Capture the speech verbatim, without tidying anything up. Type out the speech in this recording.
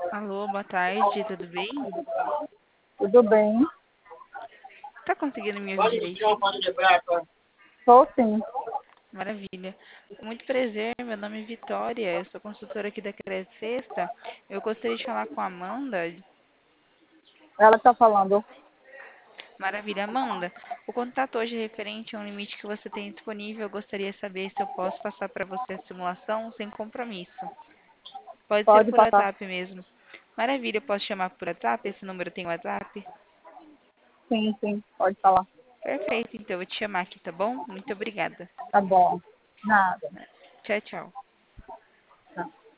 Alô, boa tarde, tudo bem? Tudo bem? Tá conseguindo me ouvir direitinho? Estou sim. Maravilha. Com muito prazer, meu nome é Vitória, eu sou consultora aqui da Cresce Sexta. Eu gostaria de falar com a Amanda. Ela está falando. Maravilha, Amanda. O contato hoje é referente a um limite que você tem disponível. Eu gostaria de saber se eu posso passar para você a simulação sem compromisso. Pode ser Pode por passar. WhatsApp mesmo. Maravilha, eu posso chamar por WhatsApp? Esse número tem WhatsApp? Sim, sim. Pode falar. Perfeito, então eu vou te chamar aqui, tá bom? Muito obrigada. Tá bom. Nada. Tchau, tchau.